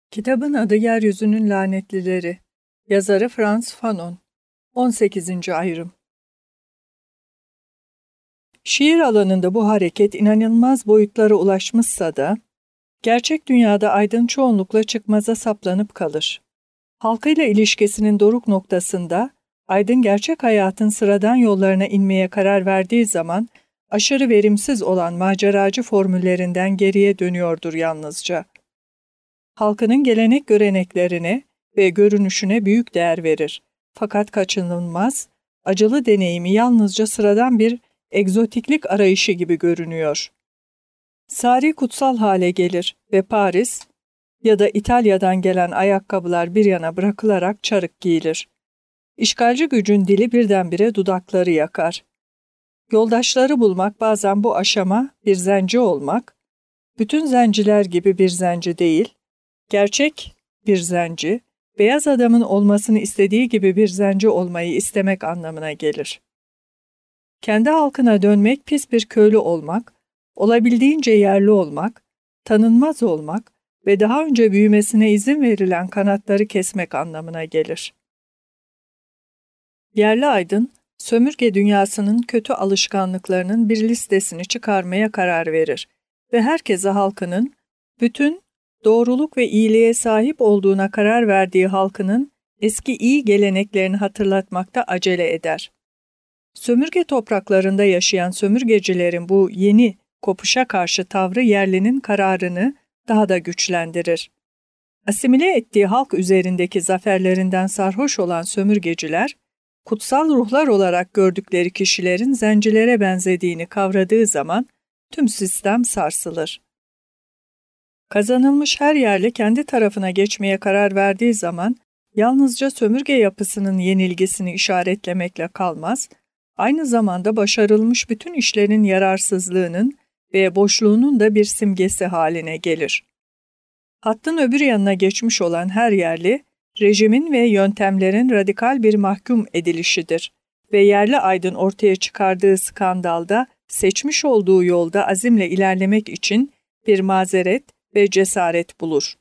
Kitabın adı Yeryüzünün Lanetlileri. Yazarı Frantz Fanon. 18. ayrım. Şiir alanında bu hareket inanılmaz boyutlara ulaşmışsa da, gerçek dünyada aydın çoğunlukla çıkmaza saplanıp kalır. Halkıyla ilişkisinin doruk noktasında, aydın gerçek hayatın sıradan yollarına inmeye karar verdiği zaman, aşırı verimsiz olan maceracı formüllerinden geriye dönüyordur yalnızca. Halkının gelenek göreneklerine ve görünüşüne büyük değer verir. Fakat kaçınılmaz, acılı deneyimi yalnızca sıradan bir egzotiklik arayışı gibi görünüyor. Sari kutsal hale gelir ve Paris ya da İtalya'dan gelen ayakkabılar bir yana bırakılarak çarık giyilir. İşgalci gücün dili birdenbire dudakları yakar. Yoldaşları bulmak bazen bu aşama bir zenci olmak, bütün zenciler gibi bir zenci değil, gerçek bir zenci, beyaz adamın olmasını istediği gibi bir zenci olmayı istemek anlamına gelir. Kendi halkına dönmek pis bir köylü olmak, olabildiğince yerli olmak, tanınmaz olmak ve daha önce büyümesine izin verilen kanatları kesmek anlamına gelir. Yerli aydın, sömürge dünyasının kötü alışkanlıklarının bir listesini çıkarmaya karar verir ve herkese halkının, bütün doğruluk ve iyiliğe sahip olduğuna karar verdiği halkının eski iyi geleneklerini hatırlatmakta acele eder. Sömürge topraklarında yaşayan sömürgecilerin bu yeni kopuşa karşı tavrı yerlinin kararını daha da güçlendirir. Asimile ettiği halk üzerindeki zaferlerinden sarhoş olan sömürgeciler, kutsal ruhlar olarak gördükleri kişilerin zencilere benzediğini kavradığı zaman tüm sistem sarsılır. Kazanılmış her yerli kendi tarafına geçmeye karar verdiği zaman yalnızca sömürge yapısının yenilgisini işaretlemekle kalmaz, aynı zamanda başarılmış bütün işlerin yararsızlığının ve boşluğunun da bir simgesi haline gelir. Hattın öbür yanına geçmiş olan her yerli, rejimin ve yöntemlerin radikal bir mahkum edilişidir ve yerli aydın ortaya çıkardığı skandalda seçmiş olduğu yolda azimle ilerlemek için bir mazeret ve cesaret bulur.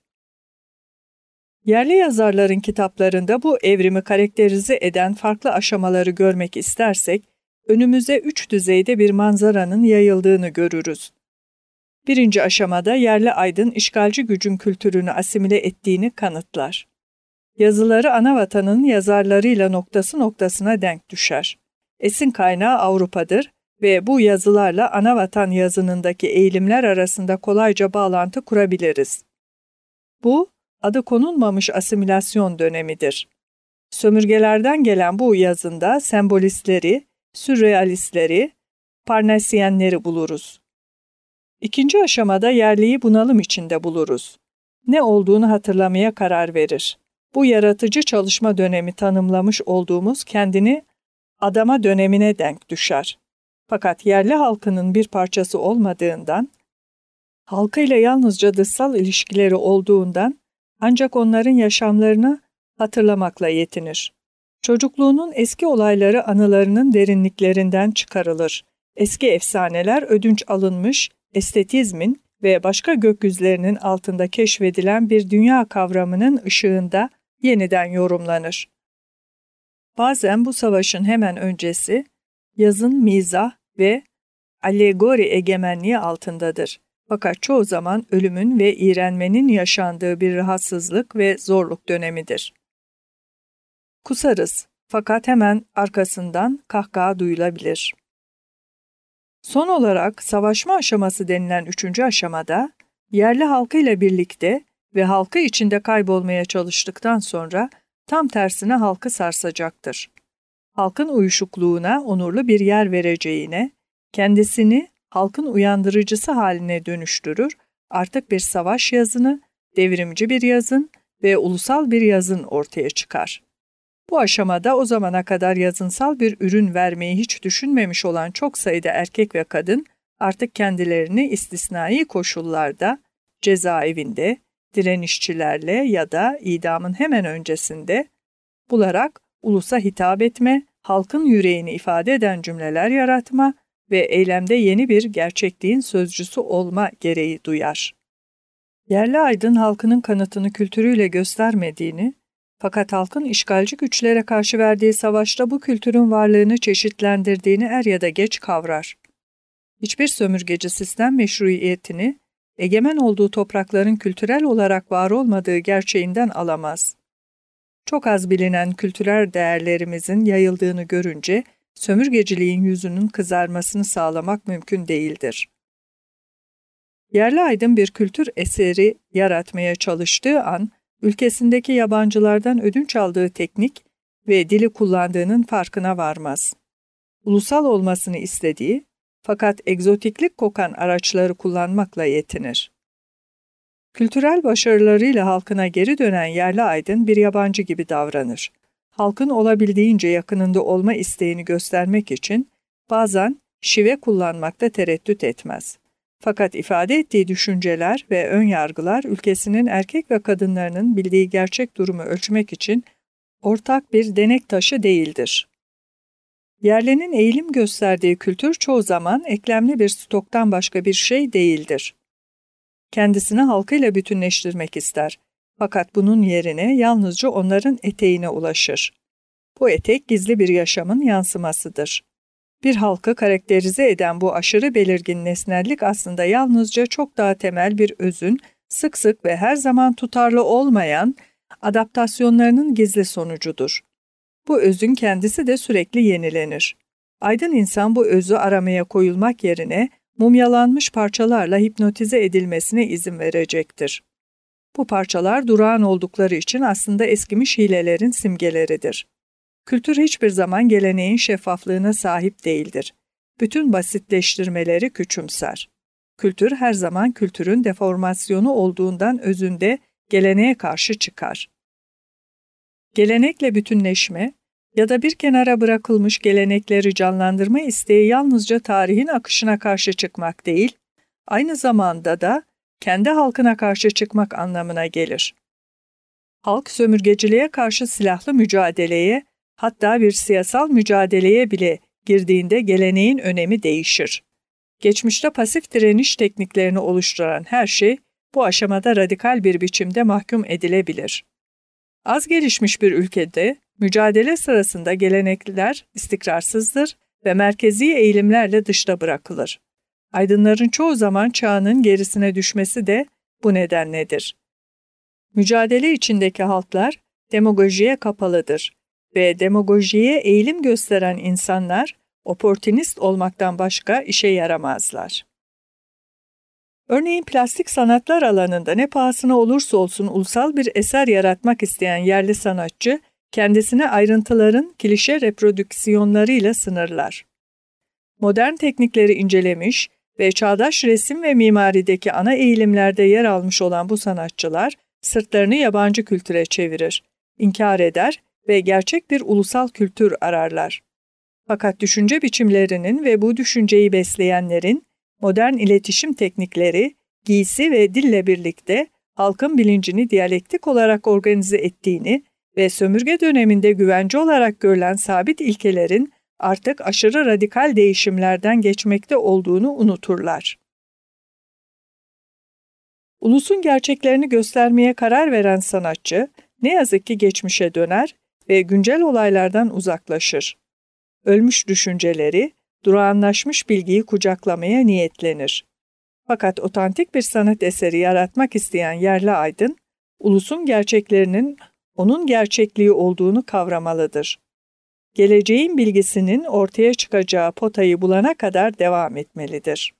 Yerli yazarların kitaplarında bu evrimi karakterize eden farklı aşamaları görmek istersek, önümüze 3 düzeyde bir manzaranın yayıldığını görürüz. Birinci aşamada yerli aydın işgalci gücün kültürünü asimile ettiğini kanıtlar. Yazıları anavatanın yazarlarıyla noktası noktasına denk düşer. Esin kaynağı Avrupa'dır ve bu yazılarla anavatan yazınındaki eğilimler arasında kolayca bağlantı kurabiliriz. Bu, adı konulmamış asimilasyon dönemidir. Sömürgelerden gelen bu yazında sembolistleri, sürrealistleri, parnasiyenleri buluruz. İkinci aşamada yerliyi bunalım içinde buluruz. Ne olduğunu hatırlamaya karar verir. Bu yaratıcı çalışma dönemi tanımlamış olduğumuz kendini adama dönemine denk düşer. Fakat yerli halkının bir parçası olmadığından, halkıyla yalnızca dışsal ilişkileri olduğundan ancak onların yaşamlarını hatırlamakla yetinir. Çocukluğunun eski olayları anılarının derinliklerinden çıkarılır. Eski efsaneler ödünç alınmış, estetizmin ve başka gökyüzlerinin altında keşfedilen bir dünya kavramının ışığında yeniden yorumlanır. Bazen bu savaşın hemen öncesi, yazın mizah ve alegori egemenliği altındadır. Fakat çoğu zaman ölümün ve iğrenmenin yaşandığı bir rahatsızlık ve zorluk dönemidir. Kusarız fakat hemen arkasından kahkaha duyulabilir. Son olarak savaşma aşaması denilen 3. aşamada, yerli halkıyla birlikte ve halkı içinde kaybolmaya çalıştıktan sonra tam tersine halkı sarsacaktır. Halkın uyuşukluğuna onurlu bir yer vereceğine, kendisini halkın uyandırıcısı haline dönüştürür, artık bir savaş yazını, devrimci bir yazın ve ulusal bir yazın ortaya çıkar. Bu aşamada o zamana kadar yazınsal bir ürün vermeyi hiç düşünmemiş olan çok sayıda erkek ve kadın artık kendilerini istisnai koşullarda, cezaevinde, direnişçilerle ya da idamın hemen öncesinde bularak ulusa hitap etme, halkın yüreğini ifade eden cümleler yaratma ve eylemde yeni bir gerçekliğin sözcüsü olma gereği duyar. Yerli aydın halkının kanıtını kültürüyle göstermediğini, fakat halkın işgalci güçlere karşı verdiği savaşta bu kültürün varlığını çeşitlendirdiğini er ya da geç kavrar. Hiçbir sömürgeci sistem meşruiyetini, egemen olduğu toprakların kültürel olarak var olmadığı gerçeğinden alamaz. Çok az bilinen kültürel değerlerimizin yayıldığını görünce, sömürgeciliğin yüzünün kızarmasını sağlamak mümkün değildir. Yerli aydın bir kültür eseri yaratmaya çalıştığı an, ülkesindeki yabancılardan ödünç aldığı teknik ve dili kullandığının farkına varmaz. Ulusal olmasını istediği, fakat egzotiklik kokan araçları kullanmakla yetinir. Kültürel başarılarıyla halkına geri dönen yerli aydın bir yabancı gibi davranır. Halkın olabildiğince yakınında olma isteğini göstermek için bazen şive kullanmakta tereddüt etmez. Fakat ifade ettiği düşünceler ve ön yargılar ülkesinin erkek ve kadınlarının bildiği gerçek durumu ölçmek için ortak bir denek taşı değildir. Yerlinin eğilim gösterdiği kültür çoğu zaman eklemli bir stoktan başka bir şey değildir. Kendisini halkıyla bütünleştirmek ister. Fakat bunun yerine yalnızca onların eteğine ulaşır. Bu etek gizli bir yaşamın yansımasıdır. Bir halkı karakterize eden bu aşırı belirgin nesnellik aslında yalnızca çok daha temel bir özün, sık sık ve her zaman tutarlı olmayan adaptasyonlarının gizli sonucudur. Bu özün kendisi de sürekli yenilenir. Aydın insan bu özü aramaya koyulmak yerine mumyalanmış parçalarla hipnotize edilmesine izin verecektir. Bu parçalar durağan oldukları için aslında eskimiş hilelerin simgeleridir. Kültür hiçbir zaman geleneğin şeffaflığına sahip değildir. Bütün basitleştirmeleri küçümser. Kültür her zaman kültürün deformasyonu olduğundan özünde geleneğe karşı çıkar. Gelenekle bütünleşme ya da bir kenara bırakılmış gelenekleri canlandırma isteği yalnızca tarihin akışına karşı çıkmak değil, aynı zamanda da kendi halkına karşı çıkmak anlamına gelir. Halk sömürgeciliğe karşı silahlı mücadeleye, hatta bir siyasal mücadeleye bile girdiğinde geleneğin önemi değişir. Geçmişte pasif direniş tekniklerini oluşturan her şey bu aşamada radikal bir biçimde mahkum edilebilir. Az gelişmiş bir ülkede mücadele sırasında gelenekler istikrarsızdır ve merkezi eğilimlerle dışta bırakılır. Aydınların çoğu zaman çağının gerisine düşmesi de bu nedenledir. Mücadele içindeki halklar demagojiye kapalıdır ve demagojiye eğilim gösteren insanlar oportunist olmaktan başka işe yaramazlar. Örneğin plastik sanatlar alanında ne pahasına olursa olsun ulusal bir eser yaratmak isteyen yerli sanatçı, kendisine ayrıntıların klişe reprodüksiyonlarıyla sınırlar. Modern teknikleri incelemiş ve çağdaş resim ve mimarideki ana eğilimlerde yer almış olan bu sanatçılar, sırtlarını yabancı kültüre çevirir, inkar eder ve gerçek bir ulusal kültür ararlar. Fakat düşünce biçimlerinin ve bu düşünceyi besleyenlerin modern iletişim teknikleri, giysi ve dille birlikte halkın bilincini diyalektik olarak organize ettiğini ve sömürge döneminde güvence olarak görülen sabit ilkelerin artık aşırı radikal değişimlerden geçmekte olduğunu unuturlar. Ulusun gerçeklerini göstermeye karar veren sanatçı, ne yazık ki geçmişe döner ve güncel olaylardan uzaklaşır. Ölmüş düşünceleri, durağanlaşmış bilgiyi kucaklamaya niyetlenir. Fakat otantik bir sanat eseri yaratmak isteyen yerli aydın, ulusun gerçeklerinin onun gerçekliği olduğunu kavramalıdır. Geleceğin bilgisinin ortaya çıkacağı potayı bulana kadar devam etmelidir.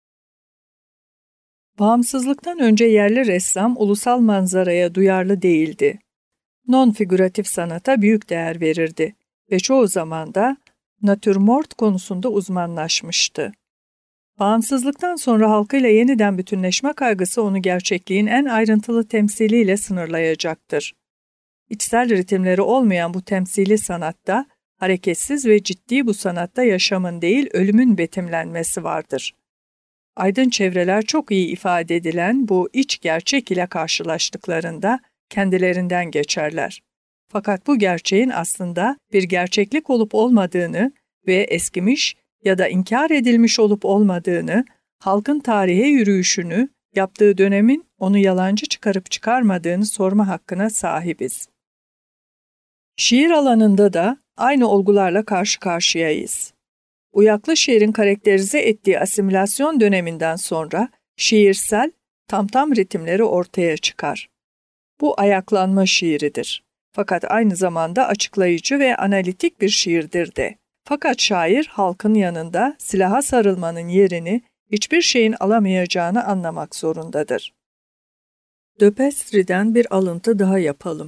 Bağımsızlıktan önce yerli ressam ulusal manzaraya duyarlı değildi. Non-figüratif sanata büyük değer verirdi ve çoğu zaman da natürmort konusunda uzmanlaşmıştı. Bağımsızlıktan sonra halkıyla yeniden bütünleşme kaygısı onu gerçekliğin en ayrıntılı temsiliyle sınırlayacaktır. İçsel ritimleri olmayan bu temsili sanatta, hareketsiz ve ciddi bu sanatta yaşamın değil ölümün betimlenmesi vardır. Aydın çevreler çok iyi ifade edilen bu iç gerçek ile karşılaştıklarında kendilerinden geçerler. Fakat bu gerçeğin aslında bir gerçeklik olup olmadığını ve eskimiş ya da inkar edilmiş olup olmadığını, halkın tarihe yürüyüşünü Yaptığı dönemin onu yalancı çıkarıp çıkarmadığını sorma hakkına sahibiz. Şiir alanında da aynı olgularla karşı karşıyayız. Uyaklı şiirin karakterize ettiği asimilasyon döneminden sonra şiirsel, tamtam ritimleri ortaya çıkar. Bu ayaklanma şiiridir. Fakat aynı zamanda açıklayıcı ve analitik bir şiirdir de. Fakat şair halkın yanında silaha sarılmanın yerini hiçbir şeyin alamayacağını anlamak zorundadır. De Pestry'den bir alıntı daha yapalım.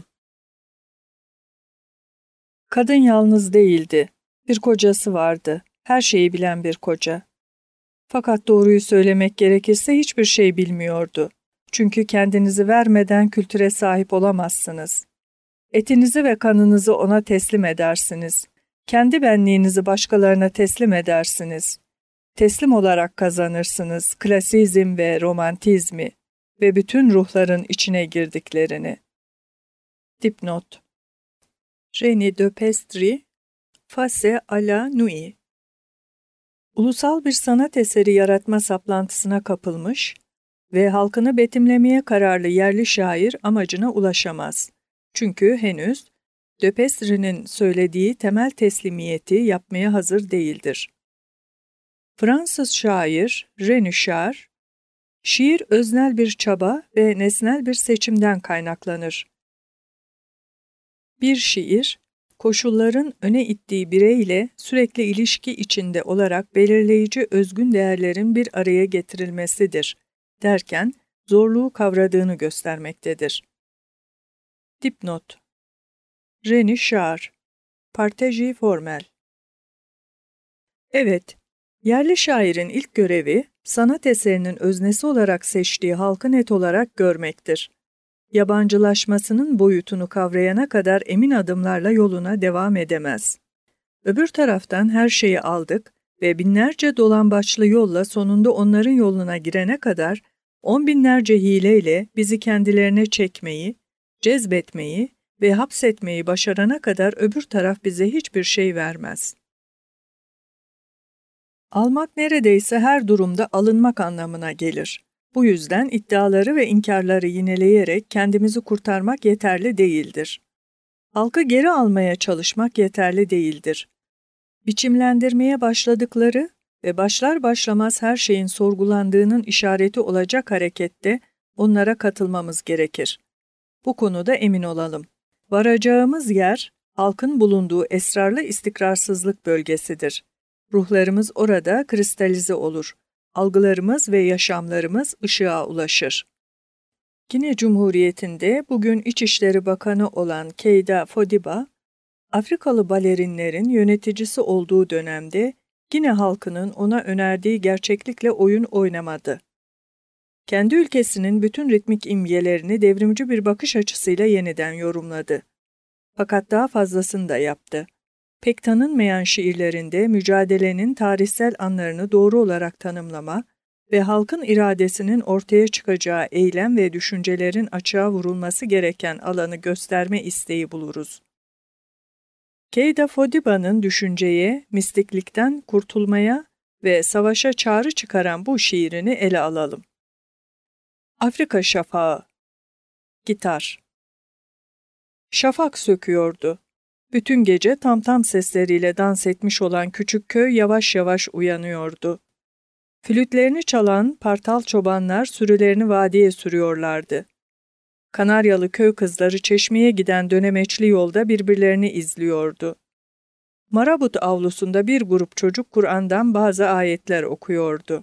Kadın yalnız değildi. Bir kocası vardı. Her şeyi bilen bir koca. Fakat doğruyu söylemek gerekirse hiçbir şey bilmiyordu. Çünkü kendinizi vermeden kültüre sahip olamazsınız. Etinizi ve kanınızı ona teslim edersiniz. Kendi benliğinizi başkalarına teslim edersiniz. Teslim olarak kazanırsınız klasizm ve romantizmi ve bütün ruhların içine girdiklerini. Dipnot: René de Pestry, Face à la Nuit. Ulusal bir sanat eseri yaratma saplantısına kapılmış ve halkını betimlemeye kararlı yerli şair amacına ulaşamaz. Çünkü henüz de Pestry'nin söylediği temel teslimiyeti yapmaya hazır değildir. Fransız şair René Char, şiir öznel bir çaba ve nesnel bir seçimden kaynaklanır. Bir şiir, koşulların öne ittiği bireyle sürekli ilişki içinde olarak belirleyici özgün değerlerin bir araya getirilmesidir derken zorluğu kavradığını göstermektedir. Dipnot: René Char, Partager formel. Evet, yerli şairin ilk görevi, sanat eserinin öznesi olarak seçtiği halkı net olarak görmektir. Yabancılaşmasının boyutunu kavrayana kadar emin adımlarla yoluna devam edemez. Öbür taraftan her şeyi aldık ve binlerce dolambaçlı yolla sonunda onların yoluna girene kadar on binlerce hileyle bizi kendilerine çekmeyi, cezbetmeyi ve hapsetmeyi başarana kadar öbür taraf bize hiçbir şey vermez. Almak neredeyse her durumda alınmak anlamına gelir. Bu yüzden iddiaları ve inkarları yineleyerek kendimizi kurtarmak yeterli değildir. Halkı geri almaya çalışmak yeterli değildir. Biçimlendirmeye başladıkları ve başlar başlamaz her şeyin sorgulandığının işareti olacak harekette onlara katılmamız gerekir. Bu konuda emin olalım. Varacağımız yer, halkın bulunduğu esrarlı istikrarsızlık bölgesidir. Ruhlarımız orada kristalize olur. Algılarımız ve yaşamlarımız ışığa ulaşır. Gine Cumhuriyeti'nde bugün İçişleri Bakanı olan Keita Fodiba, Afrikalı balerinlerin yöneticisi olduğu dönemde Gine halkının ona önerdiği gerçeklikle oyun oynamadı. Kendi ülkesinin bütün ritmik imgelerini devrimci bir bakış açısıyla yeniden yorumladı. Fakat daha fazlasını da yaptı. Pek tanınmayan şiirlerinde mücadelenin tarihsel anlarını doğru olarak tanımlama ve halkın iradesinin ortaya çıkacağı eylem ve düşüncelerin açığa vurulması gereken alanı gösterme isteği buluruz. Keita Fodiba'nın düşünceye, mistiklikten kurtulmaya ve savaşa çağrı çıkaran bu şiirini ele alalım. Afrika Şafağı. Gitar. Şafak söküyordu. Bütün gece tamtam sesleriyle dans etmiş olan küçük köy yavaş yavaş uyanıyordu. Flütlerini çalan partal çobanlar sürülerini vadiye sürüyorlardı. Kanaryalı köy kızları çeşmeye giden dönemeçli yolda birbirlerini izliyordu. Marabut avlusunda bir grup çocuk Kur'an'dan bazı ayetler okuyordu.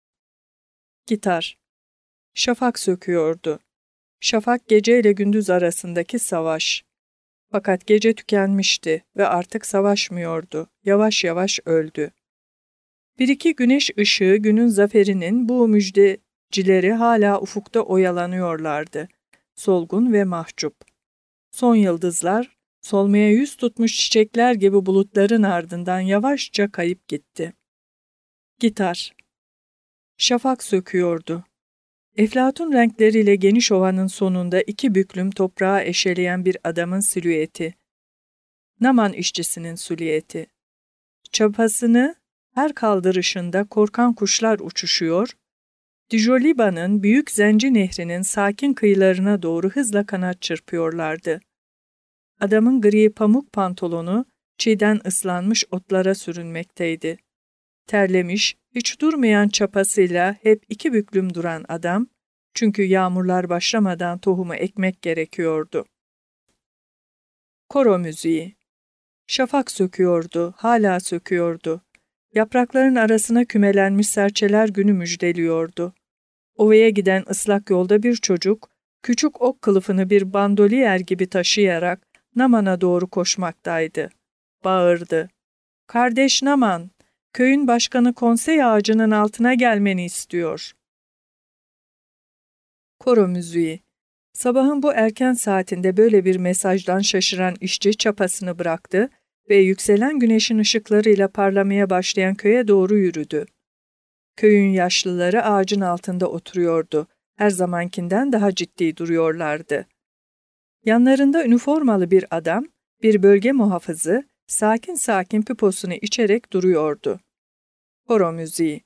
Gitar. Şafak söküyordu. Şafak gece ile gündüz arasındaki savaş. Fakat gece tükenmişti ve artık savaşmıyordu. Yavaş yavaş öldü. Bir iki güneş ışığı günün zaferinin bu müjdecileri hala ufukta oyalanıyorlardı. Solgun ve mahcup. Son yıldızlar, solmaya yüz tutmuş çiçekler gibi bulutların ardından yavaşça kayıp gitti. Gitar. Şafak söküyordu. Eflatun renkleriyle geniş ovanın sonunda iki büklüm toprağa eşeleyen bir adamın silüeti. Naman işçisinin silüeti. Çapasını her kaldırışında korkan kuşlar uçuşuyor, Dijoliba'nın büyük Zenci Nehri'nin sakin kıyılarına doğru hızla kanat çırpıyorlardı. Adamın gri pamuk pantolonu çiğden ıslanmış otlara sürünmekteydi. Terlemiş, hiç durmayan çapasıyla hep iki büklüm duran adam, çünkü yağmurlar başlamadan tohumu ekmek gerekiyordu. Koro müziği. Şafak söküyordu, hala söküyordu. Yaprakların arasına kümelenmiş serçeler günü müjdeliyordu. Ovaya giden ıslak yolda bir çocuk, küçük ok kılıfını bir bandoliyer gibi taşıyarak Naman'a doğru koşmaktaydı. Bağırdı. "Kardeş Naman, köyün başkanı konsey ağacının altına gelmeni istiyor." Koro müziği. Sabahın bu erken saatinde böyle bir mesajdan şaşıran işçi çapasını bıraktı ve yükselen güneşin ışıklarıyla parlamaya başlayan köye doğru yürüdü. Köyün yaşlıları ağacın altında oturuyordu. Her zamankinden daha ciddi duruyorlardı. Yanlarında üniformalı bir adam, bir bölge muhafızı, sakin sakin piposunu içerek duruyordu. Koro müziği.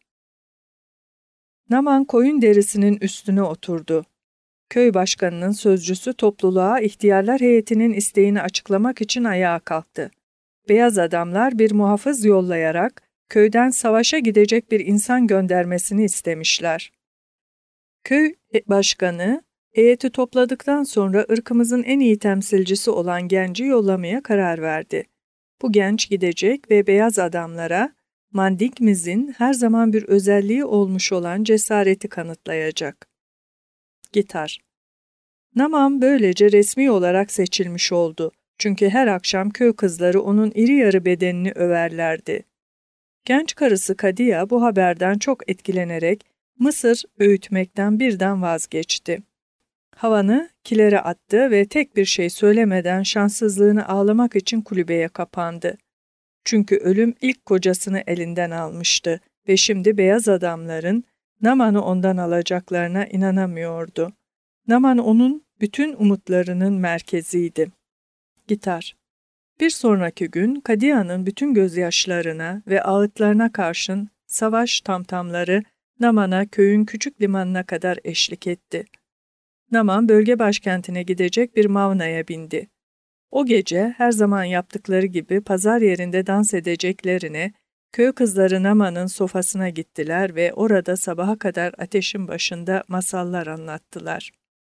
Naman koyun derisinin üstüne oturdu. Köy başkanının sözcüsü topluluğa ihtiyarlar heyetinin isteğini açıklamak için ayağa kalktı. Beyaz adamlar bir muhafız yollayarak köyden savaşa gidecek bir insan göndermesini istemişler. Köy başkanı, heyeti topladıktan sonra ırkımızın en iyi temsilcisi olan genci yollamaya karar verdi. Bu genç gidecek ve beyaz adamlara Mandingimizin her zaman bir özelliği olmuş olan cesareti kanıtlayacak. Gitar. Naman böylece resmi olarak seçilmiş oldu. Çünkü her akşam köy kızları onun iri yarı bedenini överlerdi. Genç karısı Kadiya bu haberden çok etkilenerek mısır öğütmekten birden vazgeçti. Havanı kilere attı ve tek bir şey söylemeden şanssızlığını ağlamak için kulübeye kapandı. Çünkü ölüm ilk kocasını elinden almıştı ve şimdi beyaz adamların Naman'ı ondan alacaklarına inanamıyordu. Naman onun bütün umutlarının merkeziydi. Gitar. Bir sonraki gün Kadiya'nın bütün gözyaşlarına ve ağıtlarına karşın savaş tamtamları Naman'a köyün küçük limanına kadar eşlik etti. Naman bölge başkentine gidecek bir mavnaya bindi. O gece her zaman yaptıkları gibi pazar yerinde dans edeceklerine köy kızları Naman'ın sofasına gittiler ve orada sabaha kadar ateşin başında masallar anlattılar.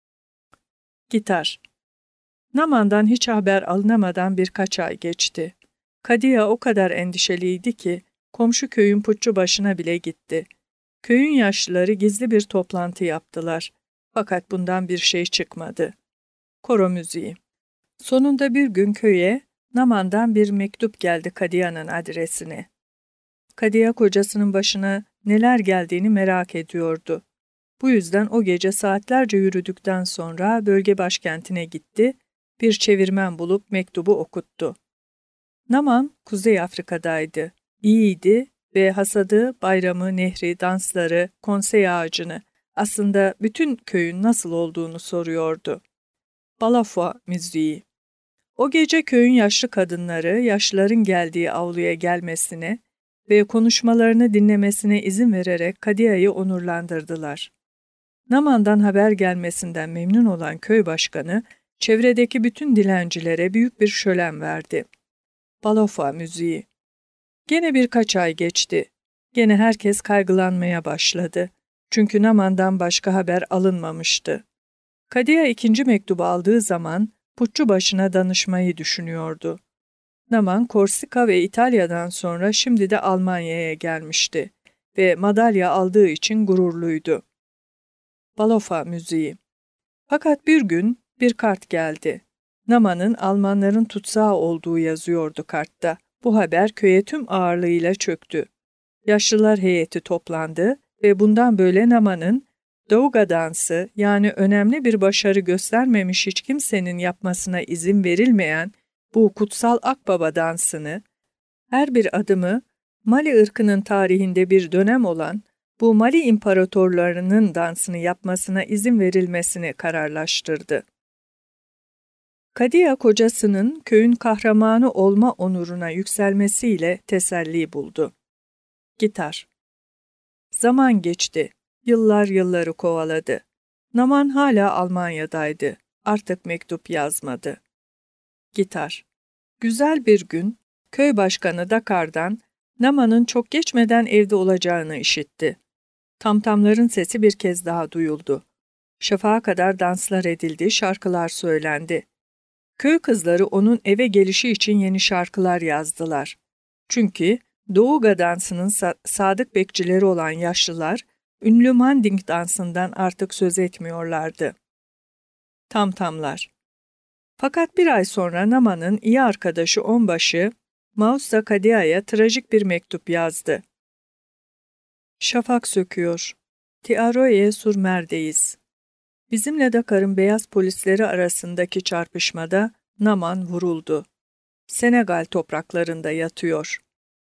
Gitar. Naman'dan hiç haber alınamadan birkaç ay geçti. Kadiya o kadar endişeliydi ki komşu köyün putçu başına bile gitti. Köyün yaşlıları gizli bir toplantı yaptılar. Fakat bundan bir şey çıkmadı. Koro müziği. Sonunda bir gün köye Naman'dan bir mektup geldi Kadiya'nın adresine. Kadiya kocasının başına neler geldiğini merak ediyordu. Bu yüzden o gece saatlerce yürüdükten sonra bölge başkentine gitti, bir çevirmen bulup mektubu okuttu. Naman, Kuzey Afrika'daydı. İyiydi ve hasadı, bayramı, nehri, dansları, konsey ağacını, aslında bütün köyün nasıl olduğunu soruyordu. Balafua müziği. O gece köyün yaşlı kadınları, yaşlıların geldiği avluya gelmesine ve konuşmalarını dinlemesine izin vererek Kadiya'yı onurlandırdılar. Naman'dan haber gelmesinden memnun olan köy başkanı, çevredeki bütün dilencilere büyük bir şölen verdi. Balafua müziği. Gene birkaç ay geçti. Gene herkes kaygılanmaya başladı. Çünkü Naman'dan başka haber alınmamıştı. Kadiya ikinci mektubu aldığı zaman putçu başına danışmayı düşünüyordu. Naman, Korsika ve İtalya'dan sonra şimdi de Almanya'ya gelmişti ve madalya aldığı için gururluydu. Balafua müziği. Fakat bir gün bir kart geldi. Naman'ın Almanların tutsağı olduğu yazıyordu kartta. Bu haber köye tüm ağırlığıyla çöktü. Yaşlılar heyeti toplandı ve bundan böyle Naman'ın Douga dansı, yani önemli bir başarı göstermemiş hiç kimsenin yapmasına izin verilmeyen bu kutsal akbaba dansını, her bir adımı Mali ırkının tarihinde bir dönem olan bu Mali imparatorlarının dansını yapmasına izin verilmesini kararlaştırdı. Kadiya kocasının köyün kahramanı olma onuruna yükselmesiyle teselli buldu. Gitar. Zaman geçti. Yıllar yılları kovaladı. Naman hala Almanya'daydı. Artık mektup yazmadı. Gitar. Güzel bir gün, köy başkanı Dakar'dan Naman'ın çok geçmeden evde olacağını işitti. Tamtamların sesi bir kez daha duyuldu. Şafağa kadar danslar edildi, şarkılar söylendi. Köy kızları onun eve gelişi için yeni şarkılar yazdılar. Çünkü Doğuga dansının sadık bekçileri olan yaşlılar, ünlü Manding dansından artık söz etmiyorlardı. Tamtamlar. Fakat bir ay sonra Naman'ın iyi arkadaşı onbaşı, Mausa Kadia'ya trajik bir mektup yazdı. Şafak söküyor. Tiaroye Surmer'deyiz. Bizimle Dakar'ın beyaz polisleri arasındaki çarpışmada Naman vuruldu. Senegal topraklarında yatıyor.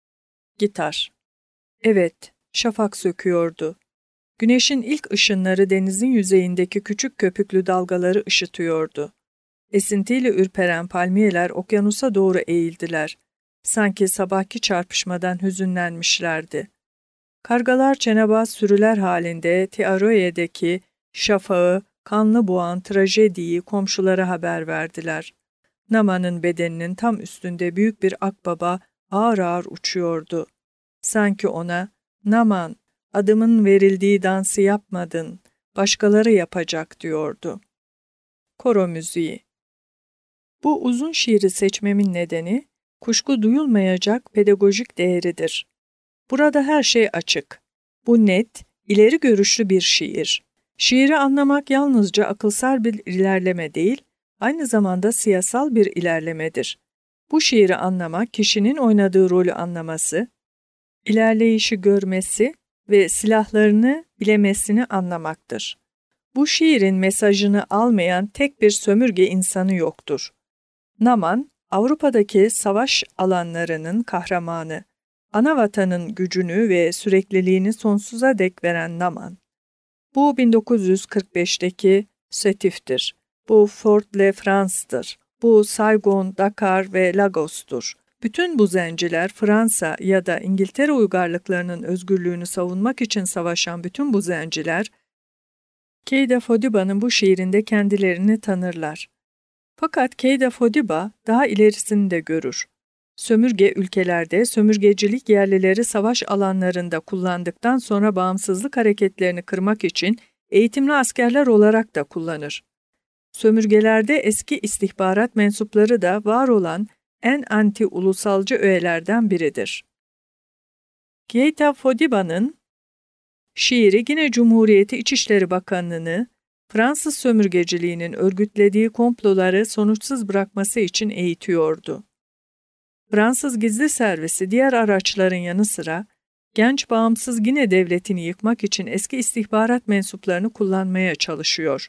Gitar. Evet, şafak söküyordu. Güneşin ilk ışınları denizin yüzeyindeki küçük köpüklü dalgaları ışıtıyordu. Esintiyle ürperen palmiyeler okyanusa doğru eğildiler. Sanki sabahki çarpışmadan hüzünlenmişlerdi. Kargalar çenebaz sürüler halinde Tiaroye'deki şafağı, kanlı boğan trajediyi komşulara haber verdiler. Naman'ın bedeninin tam üstünde büyük bir akbaba ağır ağır uçuyordu. Sanki ona, "Naman, adımın verildiği dansı yapmadın, başkaları yapacak," diyordu. Koro müziği. Bu uzun şiiri seçmemin nedeni, kuşku duyulmayacak pedagojik değeridir. Burada her şey açık. Bu net, ileri görüşlü bir şiir. Şiiri anlamak yalnızca akılsal bir ilerleme değil, aynı zamanda siyasal bir ilerlemedir. Bu şiiri anlamak, kişinin oynadığı rolü anlaması, ilerleyişi görmesi ve silahlarını bilemesini anlamaktır. Bu şiirin mesajını almayan tek bir sömürge insanı yoktur. Naman, Avrupa'daki savaş alanlarının kahramanı, anavatanın gücünü ve sürekliliğini sonsuza dek veren Naman. Bu 1945'teki Setif'tir. Bu Fort-de-France'dır. Bu Saigon, Dakar ve Lagos'tur. Bütün bu zenciler Fransa ya da İngiltere uygarlıklarının özgürlüğünü savunmak için savaşan bütün bu zenciler, Keida Fodiba'nın bu şiirinde kendilerini tanırlar. Fakat Keida Fodiba daha ilerisini de görür. Sömürge ülkelerde sömürgecilik yerlileri savaş alanlarında kullandıktan sonra bağımsızlık hareketlerini kırmak için eğitimli askerler olarak da kullanır. Sömürgelerde eski istihbarat mensupları da var olan en anti-ulusalcı öğelerden biridir. Keita Fodiba'nın şiiri yine Cumhuriyeti İçişleri Bakanlığı'nı Fransız sömürgeciliğinin örgütlediği komploları sonuçsuz bırakması için eğitiyordu. Fransız gizli servisi diğer araçların yanı sıra genç bağımsız Gine devletini yıkmak için eski istihbarat mensuplarını kullanmaya çalışıyor.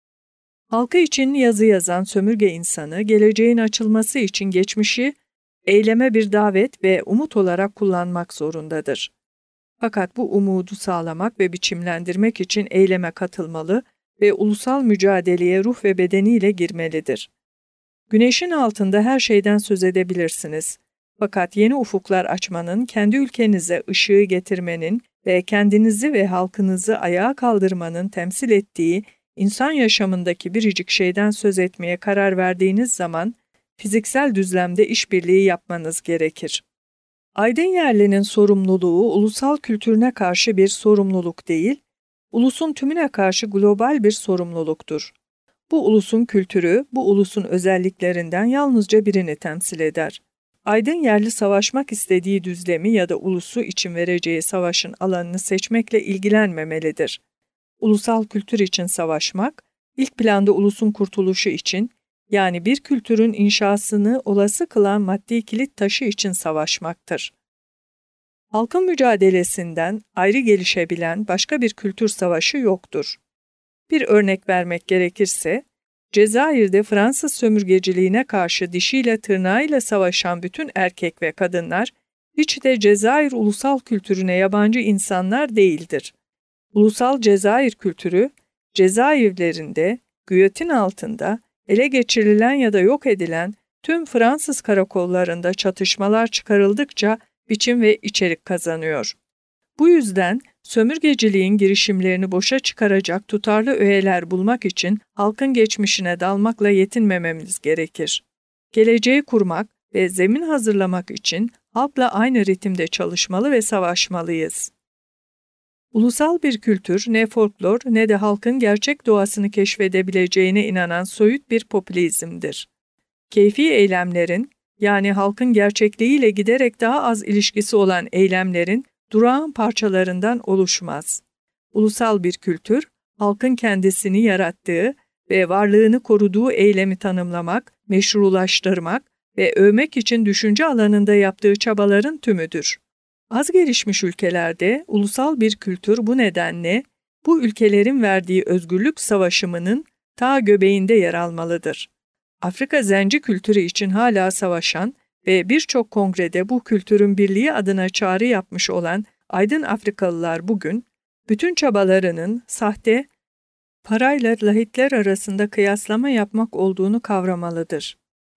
Halkı için yazı yazan sömürge insanı geleceğin açılması için geçmişi eyleme bir davet ve umut olarak kullanmak zorundadır. Fakat bu umudu sağlamak ve biçimlendirmek için eyleme katılmalı ve ulusal mücadeleye ruh ve bedeniyle girmelidir. Güneşin altında her şeyden söz edebilirsiniz. Fakat yeni ufuklar açmanın, kendi ülkenize ışığı getirmenin ve kendinizi ve halkınızı ayağa kaldırmanın temsil ettiği insan yaşamındaki biricik şeyden söz etmeye karar verdiğiniz zaman, fiziksel düzlemde işbirliği yapmanız gerekir. Aydın yerlinin sorumluluğu ulusal kültürüne karşı bir sorumluluk değil, ulusun tümüne karşı global bir sorumluluktur. Bu ulusun kültürü, bu ulusun özelliklerinden yalnızca birini temsil eder. Aydın yerli savaşmak istediği düzlemi ya da ulusu için vereceği savaşın alanını seçmekle ilgilenmemelidir. Ulusal kültür için savaşmak, ilk planda ulusun kurtuluşu için, yani bir kültürün inşasını olası kılan maddi kilit taşı için savaşmaktır. Halkın mücadelesinden ayrı gelişebilen başka bir kültür savaşı yoktur. Bir örnek vermek gerekirse, Cezayir'de Fransız sömürgeciliğine karşı dişiyle tırnağıyla savaşan bütün erkek ve kadınlar, hiç de Cezayir ulusal kültürüne yabancı insanlar değildir. Ulusal Cezayir kültürü, cezaevlerinde, güyotin altında, ele geçirilen ya da yok edilen tüm Fransız karakollarında çatışmalar çıkarıldıkça biçim ve içerik kazanıyor. Bu yüzden Sömürgeciliğin girişimlerini boşa çıkaracak tutarlı öğeler bulmak için halkın geçmişine dalmakla yetinmememiz gerekir. Geleceği kurmak ve zemin hazırlamak için halkla aynı ritimde çalışmalı ve savaşmalıyız. Ulusal bir kültür ne folklor ne de halkın gerçek doğasını keşfedebileceğine inanan soyut bir popülizmdir. Keyfi eylemlerin, yani halkın gerçekliğiyle giderek daha az ilişkisi olan eylemlerin durağan parçalarından oluşmaz. Ulusal bir kültür, halkın kendisini yarattığı ve varlığını koruduğu eylemi tanımlamak, meşrulaştırmak ve övmek için düşünce alanında yaptığı çabaların tümüdür. Az gelişmiş ülkelerde ulusal bir kültür bu nedenle bu ülkelerin verdiği özgürlük savaşımının ta göbeğinde yer almalıdır. Afrika zenci kültürü için hala savaşan ve birçok kongrede bu kültürün birliği adına çağrı yapmış olan aydın Afrikalılar bugün, bütün çabalarının sahte, parayla lahitler arasında kıyaslama yapmak olduğunu kavramalıdır.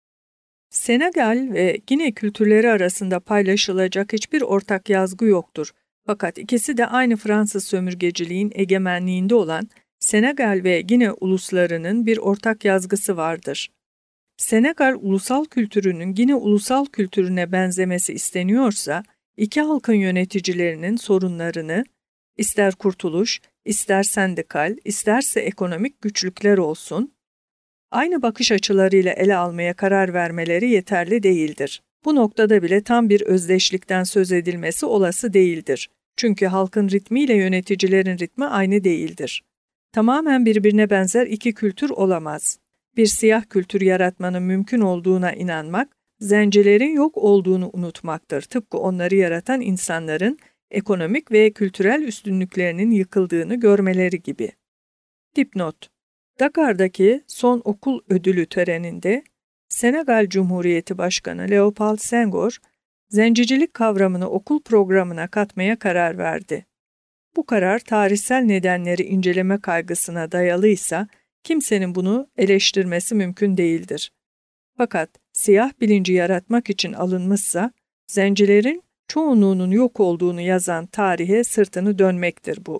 Senegal ve Gine kültürleri arasında paylaşılacak hiçbir ortak yazgı yoktur. Fakat ikisi de aynı Fransız sömürgeciliğin egemenliğinde olan Senegal ve Gine uluslarının bir ortak yazgısı vardır. Senegal ulusal kültürünün Gine ulusal kültürüne benzemesi isteniyorsa, iki halkın yöneticilerinin sorunlarını, ister kurtuluş, ister sendikal, isterse ekonomik güçlükler olsun, aynı bakış açılarıyla ele almaya karar vermeleri yeterli değildir. Bu noktada bile tam bir özdeşlikten söz edilmesi olası değildir. Çünkü halkın ritmiyle yöneticilerin ritmi aynı değildir. Tamamen birbirine benzer iki kültür olamaz. Bir siyah kültür yaratmanın mümkün olduğuna inanmak, zencilerin yok olduğunu unutmaktır. Tıpkı onları yaratan insanların ekonomik ve kültürel üstünlüklerinin yıkıldığını görmeleri gibi. Dipnot: Dakar'daki son okul ödülü töreninde Senegal Cumhuriyeti Başkanı Léopold Senghor, zencicilik kavramını okul programına katmaya karar verdi. Bu karar tarihsel nedenleri inceleme kaygısına dayalıysa kimsenin bunu eleştirmesi mümkün değildir. Fakat siyah bilinci yaratmak için alınmışsa, zencilerin çoğunluğunun yok olduğunu yazan tarihe sırtını dönmektir bu.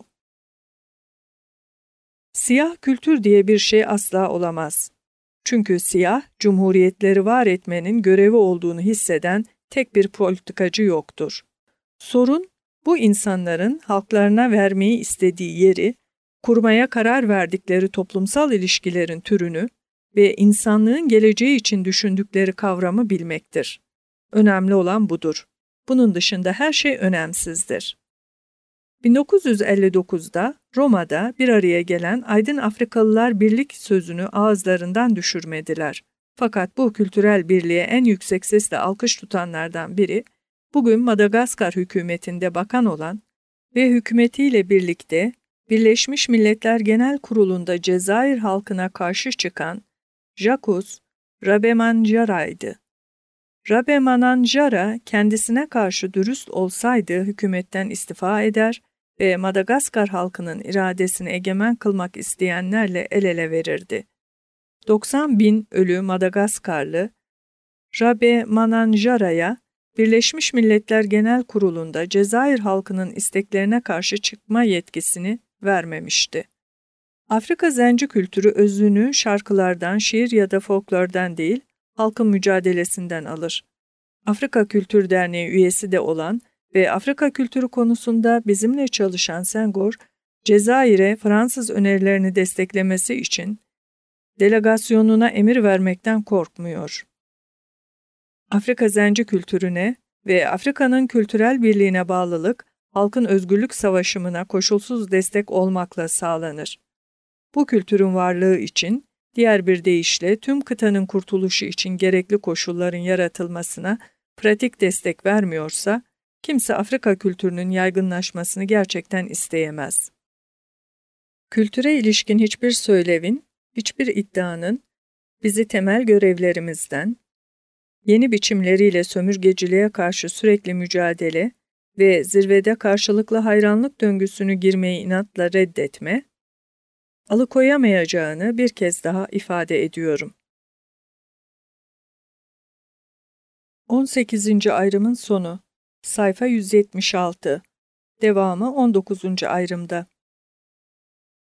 Siyah kültür diye bir şey asla olamaz. Çünkü siyah, cumhuriyetleri var etmenin görevi olduğunu hisseden tek bir politikacı yoktur. Sorun, bu insanların halklarına vermeyi istediği yeri, kurmaya karar verdikleri toplumsal ilişkilerin türünü ve insanlığın geleceği için düşündükleri kavramı bilmektir. Önemli olan budur. Bunun dışında her şey önemsizdir. 1959'da Roma'da bir araya gelen Aydın Afrikalılar Birlik sözünü ağızlarından düşürmediler. Fakat bu kültürel birliğe en yüksek sesle alkış tutanlardan biri, bugün Madagaskar hükümetinde bakan olan ve hükümetiyle birlikte Birleşmiş Milletler Genel Kurulu'nda Cezayir halkına karşı çıkan Jacques Rabemanjara'ydı. Rabemanjara kendisine karşı dürüst olsaydı hükümetten istifa eder ve Madagaskar halkının iradesini egemen kılmak isteyenlerle el ele verirdi. 90.000 ölü Madagaskarlı, Rabemanjara'ya Birleşmiş Milletler Genel Kurulu'nda Cezayir halkının isteklerine karşı çıkma yetkisini vermemişti. Afrika zenci kültürü özünü şarkılardan, şiir ya da folklordan değil, halkın mücadelesinden alır. Afrika Kültür Derneği üyesi de olan ve Afrika kültürü konusunda bizimle çalışan Senghor, Cezayir'e Fransız önerilerini desteklemesi için delegasyonuna emir vermekten korkmuyor. Afrika zenci kültürüne ve Afrika'nın kültürel birliğine bağlılık, halkın özgürlük savaşımına koşulsuz destek olmakla sağlanır. Bu kültürün varlığı için, diğer bir deyişle tüm kıtanın kurtuluşu için gerekli koşulların yaratılmasına pratik destek vermiyorsa, kimse Afrika kültürünün yaygınlaşmasını gerçekten isteyemez. Kültüre ilişkin hiçbir söylevin, hiçbir iddianın bizi temel görevlerimizden, yeni biçimleriyle sömürgeciliğe karşı sürekli mücadele ve zirvede karşılıklı hayranlık döngüsünü girmeyi inatla reddetme, alıkoyamayacağını bir kez daha ifade ediyorum. 18. ayrımın sonu. Sayfa 176. Devamı 19. ayrımda.